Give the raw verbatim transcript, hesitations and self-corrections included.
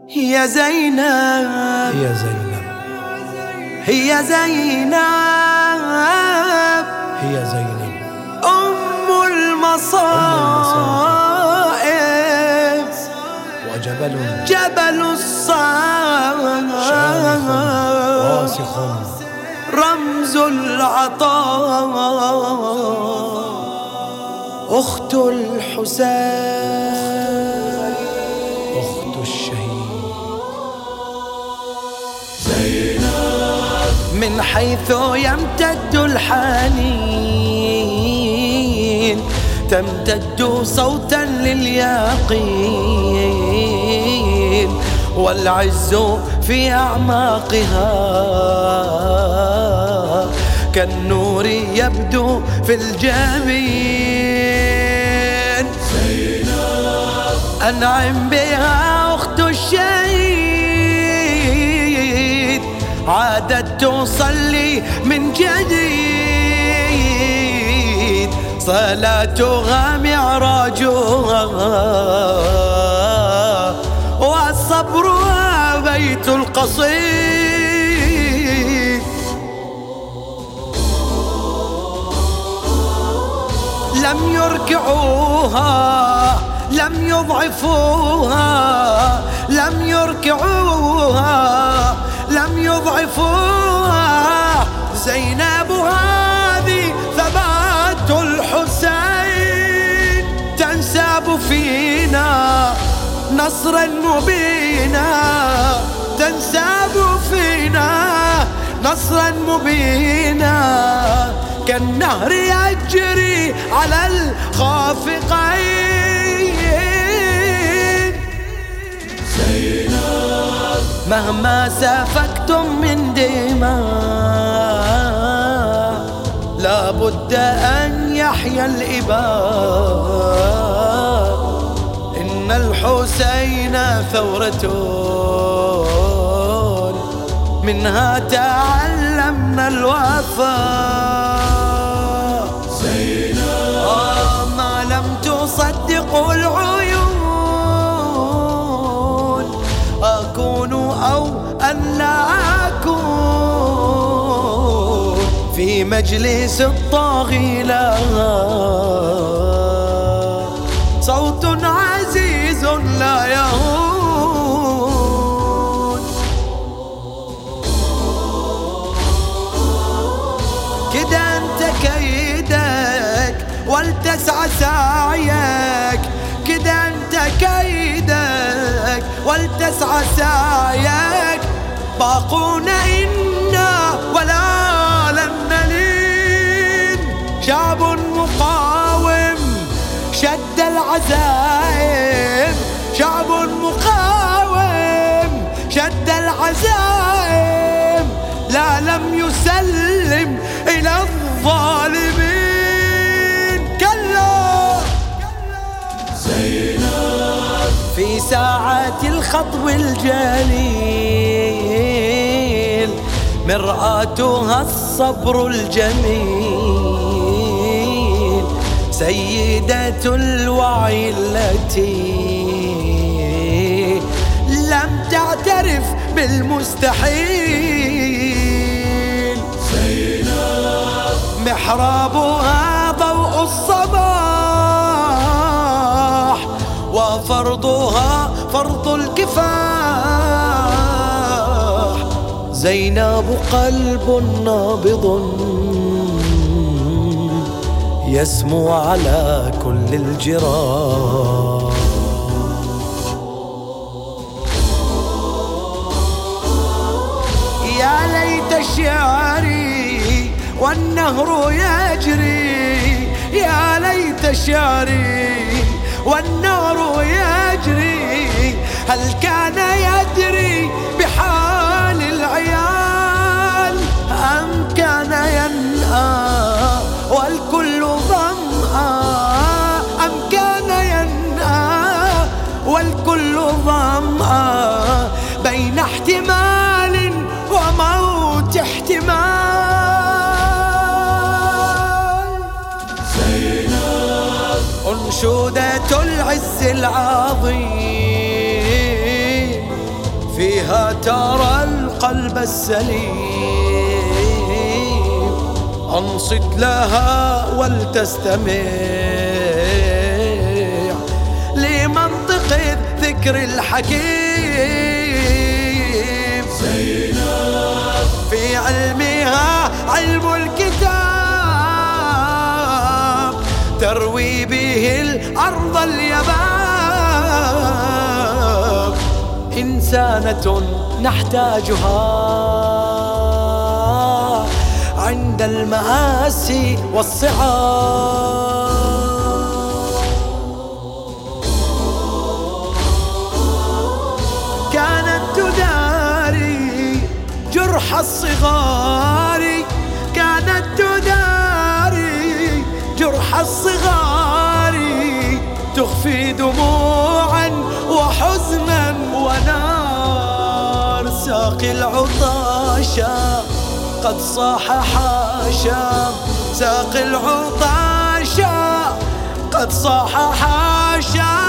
هي زينب هي زينب هي زينب هي زينب أم المصائب وجبل جبل الصائب شامخ راسخ رمز العطاء أخت الحسين أخت الشهيد من حيث يمتد الحنين تمتد صوتا لليقين والعز في أعماقها كالنور يبدو في الجبين أنعم بها أخت الشهيد عادت تصلي من جديد صلاتها معراجها وصبرها بيت القصيد لم يركعوها لم يضعفوها لم يركعوها لم يضعفوها زينب هذه ثبات الحسين تنساب فينا نصرا مبينا تنساب فينا نصرا مبينا كالنهر يجري على الخافقين مهما سفكتم من دماء لا بد أن يحيا الإباء إن الحسين ثورة منها تعلمنا الوفاء آه ما لم تصدق العيون أكون أو أن لا أكون في مجلس الطاغي لها صوت عزيز لا يهون كده أنت كيدك ولتسعى سعيك كده أنت كيدك ولتسعى سعيك باقون إنا ولا لن نلين شعب مقاوم شد العزائم شعب مقاوم شد العزائم لا لم يسلم إلى الظالمين كلا في ساعات الخطو الجليل مرآتها الصبر الجميل سيدة الوعي التي لم تعترف بالمستحيل محرابها ضوء الصباح وفرضها فرض الكفاح زينب قلب نابض يسمو على كل الجراح يا ليت شعري والنهر يجري يا ليت شعري والنهر يجري هل كان يدري بحال العيال أم كان ينأى والكل ظمأ أم كان ينأى والكل ظمأ بين احتمال وموت احتمال أنشودة العز العظيم فيها ترى القلب السليم، أنصت لها ولتستمع لمنطق الذكر الحكيم. زينب في علمها علم الكتاب، تروي به الأرض اليباب، إنسانة نحتاجها عند المآسي والصعاب. كانت تداري جرح الصغار، كانت تداري جرح الصغار، تخفي دموعا وحزنا ونار. ساقي العطاشا قد صاح حاشا، ساقي العطاشا قد صاح حاشا.